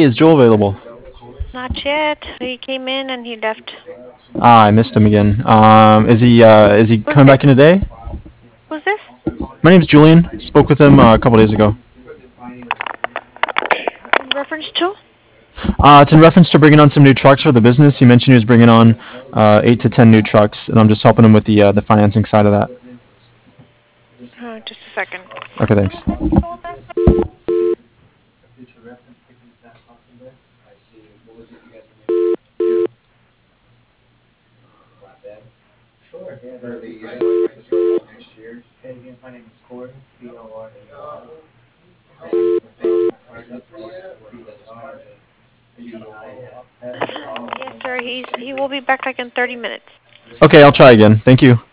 Hey, is Joel available? Not yet. He came in and he left. Ah, I missed him again. Is he Who's coming this? back in today? Who's this? My name's Julian. Spoke with him a couple days ago. In reference to? It's in reference to bringing on some new trucks for the business. He mentioned he was bringing on 8 to 10 new trucks, and I'm just helping him with the financing side of that. Just a second. Okay, thanks. Yes, sir. He will be back like in 30 minutes. Okay, I'll try again. Thank you.